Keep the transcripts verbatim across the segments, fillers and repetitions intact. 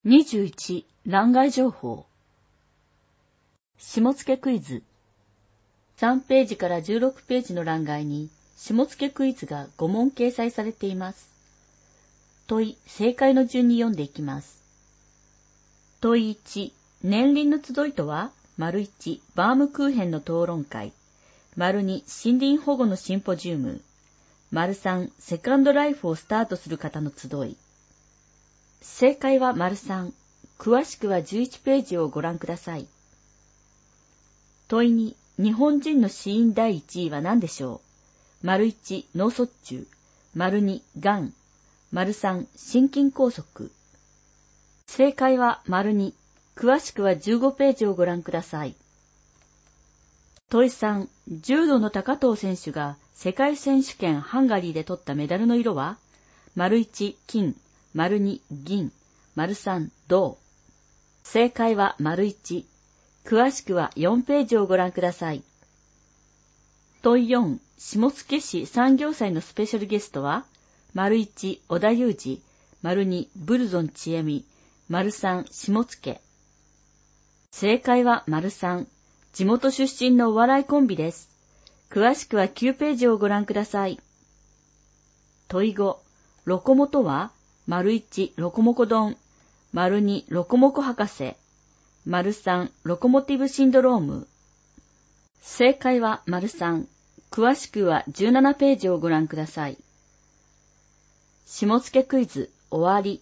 にじゅういち、欄外情報。下付クイズ。さんページからじゅうろくページの欄外に下付クイズがご問掲載されています。問い、正解の順に読んでいきます。問いいち、年輪の集いとは？丸いち、バームクーヘンの討論会。丸に、森林保護のシンポジウム。丸さん、セカンドライフをスタートする方の集い。正解は丸さん。詳しくはじゅういちページをご覧ください。問いに、日本人の死因だいいちいは何でしょう？丸いち、脳卒中。丸に、がん。丸さん、心筋梗塞。正解は丸に。詳しくはじゅうごページをご覧ください。問いさん、柔道の高藤選手が世界選手権ハンガリーで取ったメダルの色は？丸いち、金。丸に、銀。丸さん、銅。正解は丸いち。詳しくはよんページをご覧ください。問いよん、下野市産業祭のスペシャルゲストは？丸いち、織田裕二。丸に、ブルゾンちえみ。丸さん、下野。正解は丸さん。地元出身のお笑いコンビです。詳しくはきゅうページをご覧ください。問いご、ロコモとは？丸いち、ロコモコ丼。丸に、ロコモコ博士。丸さん、ロコモティブシンドローム。正解は丸さん。詳しくはじゅうななページをご覧ください。下野クイズ、終わり。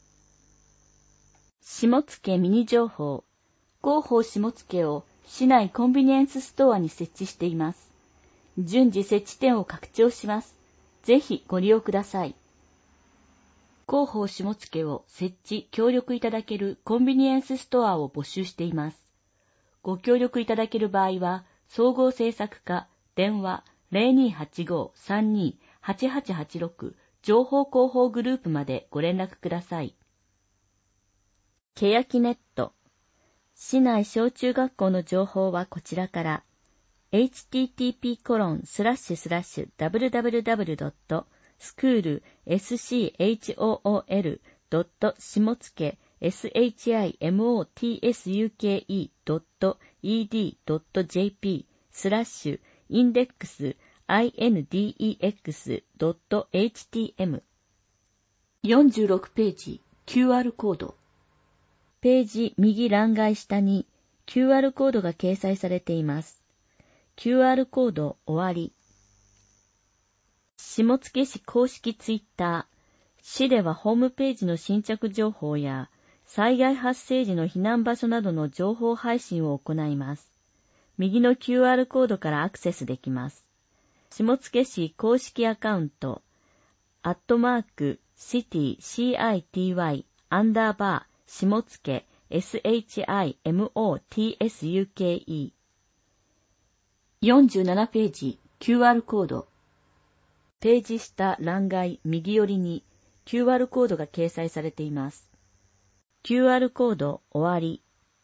下野ミニ情報。広報下野を市内コンビニエンスストアに設置しています。順次設置店を拡張します。ぜひご利用ください。広報下野を設置協力いただけるコンビニエンスストアを募集しています。ご協力いただける場合は、総合制作課電話 ゼロにーはちごーさんにーはちはちはちろく 情報広報グループまでご連絡ください。けやきネット。市内小中学校の情報はこちらから。エイチティーティーピーコロンスラッシュスラッシュダブリュダブリュダブリュドットスクール スシーエイチオーオーエルドット下野 シモテスユーケイードットイーディードットジェーピー スラッシュインデックス インデックス ドットエイチティーエム。よんじゅうろくページ キューアール コード。ページ右欄外下に キューアール コードが掲載されています。キューアール コード終わり。下野市公式ツイッター。市ではホームページの新着情報や災害発生時の避難場所などの情報配信を行います。右の キューアール コードからアクセスできます。下野市公式アカウント、アットマーク、シティ、シーアイティーワイ、アンダーバー、下野、エスエイチアイエムオーティーエスユーケーイー。よんじゅうななページ、キューアール コード。ページ下欄外右寄りに キューアール コードが掲載されています。キューアール コード終わり。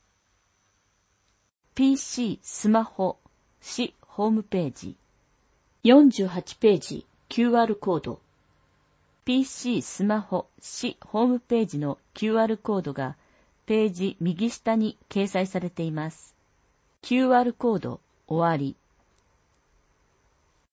ピーシー、スマホ、市ホームページ。よんじゅうはちページ、キューアール コード。ピーシー、スマホ、市ホームページの キューアール コードがページ右下に掲載されています。キューアール コード終わり。